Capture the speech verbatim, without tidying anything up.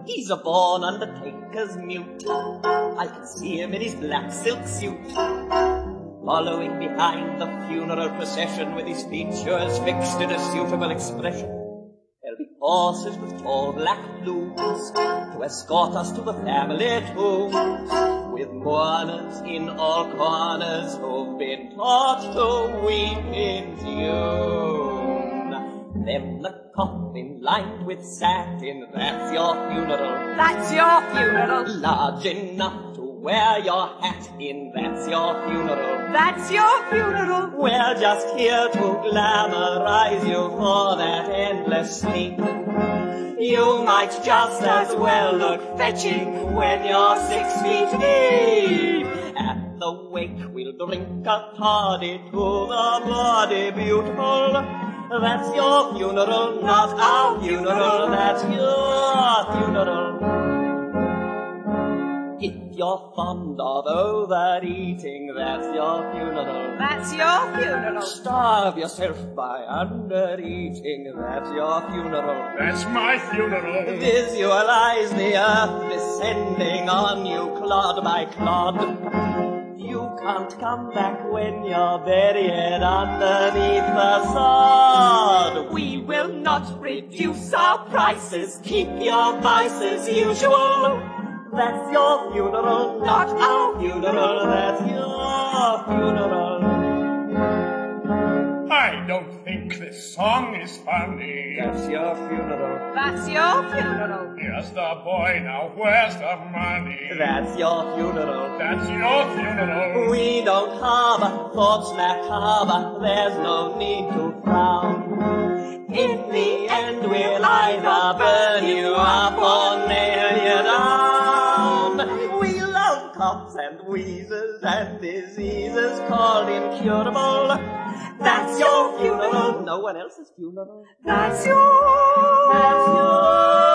He's a born undertaker's mute. I can see him in his black silk suit, following behind the funeral procession with his features fixed in a suitable expression. There'll be horses with tall black plumes to escort us to the family tombs, with mourners in all corners who've been taught to weep in tune. Then the coffin lined with satin, that's your funeral. That's your funeral. Large enough to wear your hat in, that's your funeral. That's your funeral. We're just here to glamorize you for that endless sleep. You might just as well look fetching when you're six feet deep. At the wake we'll drink a toddy to the body beautiful. That's your funeral, not our funeral. That's your funeral. If you're fond of overeating, that's your funeral. That's your funeral. Starve yourself by undereating, that's your funeral. That's my funeral. Visualize the earth descending on you clod by clod. You can't come back when you're buried underneath the sod. We will not reduce our prices, keep your vices usual. That's your funeral, not our funeral. That's your funeral. I don't think this song is funny. That's your funeral. That's your funeral. Here's the boy, now where's the money? That's your funeral. That's your funeral. We don't harbor thoughts macabre. There's no need to frown. In the end we'll either burn you up or nail you down. We love coughs and wheezes and diseases called incurable. That's your funeral. No one else's funeral. That's your. That's your.